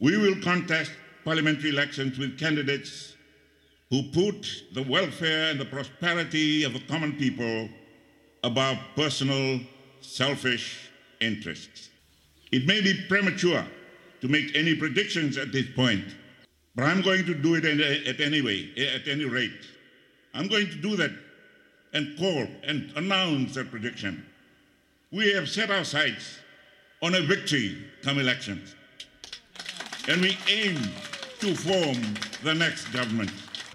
We will contest parliamentary elections with candidates who put the welfare and the prosperity of the common people above personal, selfish interests. It may be premature to make any predictions at this point, but I'm going to do it at any rate. I'm going to do that and call and announce that prediction. We have set our sights on a victory come elections, and we aim to form the next government.